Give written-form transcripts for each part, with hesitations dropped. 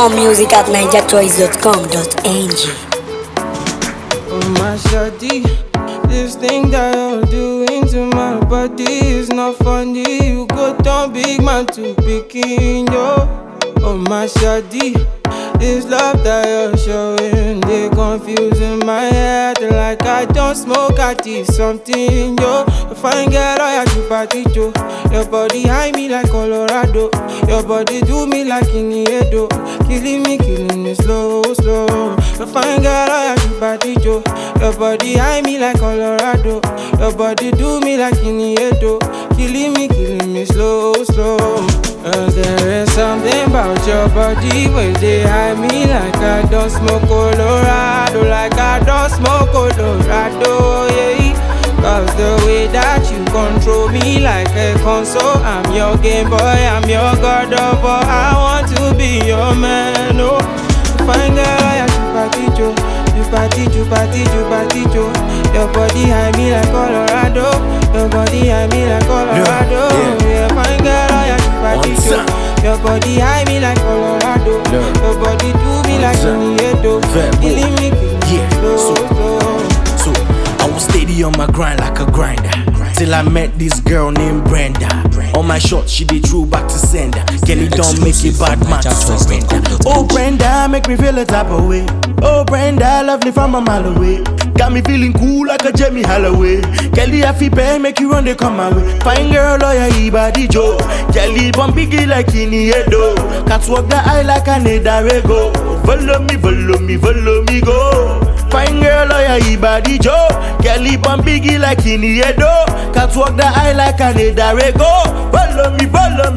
More music at NigerChoice.com.ng. Oh my shawty, this thing that you're doing to my body is not funny. You go down big man to picking yo. Oh my shawty, this love that you're showing, they confusing my head like I don't smoke, I did something yo. If I ain't get all your party Joe, your body high me like Colorado, your body do me like Iniedo, killing me slow, slow. If I ain't get all your party Joe, your body high me like Colorado, your body do me like Iniedo, killing me slow, slow. There is something about your body where they hide me like I don't smoke Colorado, like I don't smoke Colorado, yeah. Cause the way that you control me like a console, I'm your Game Boy, I'm your God of War, I want to be your man, oh. Fine girl, you party, your body high me like Colorado, your body high me like Colorado, yeah. Fine girl, your body high me like Colorado, your body do me like Iniedo, killing me slow, slow. So I was steady on my grind like a grinder, till I met this girl named Brenda. On my shot, she did true back to sender. Kelly don't make it bad man to surrender. Oh Brenda, make me feel a type of way. Oh Brenda, lovely from a mile away. Got me feeling cool like a Jamie Holloway. Kelly, I feel bad, make you run, they come my way. Fine girl, lawyer, Ibadi Joe. Kelly, bomb biggie like Iniedo. Can't walk the eye like a Nedarego. Follow me, go. Fine girl, lawyer, Ibadi Joe. Kelly, bomb biggie like Iniedo. Can't walk the eye like a Nedarego. Follow me,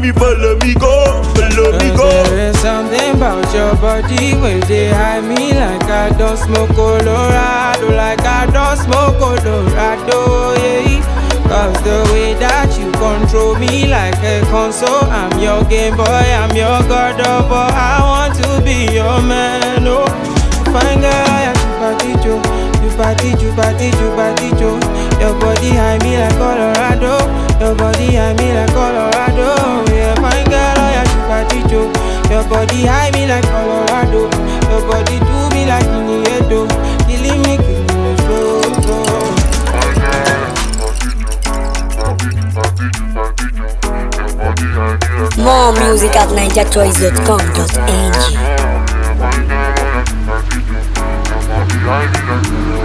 go. There is something about your body where they hide me like I don't smoke Colorado, like I don't smoke Colorado, yeah. Cause the way that you control me like a console, I'm your Game Boy, I'm your God of War, I want to be your man, oh. Fine girl, you party, your body high me like Colorado, your body high me like Colorado, yeah. Fine girl, your body high me like Colorado, your body do me like Iniedo, killing me slow, slow. More music at NigerChoice.com.ng.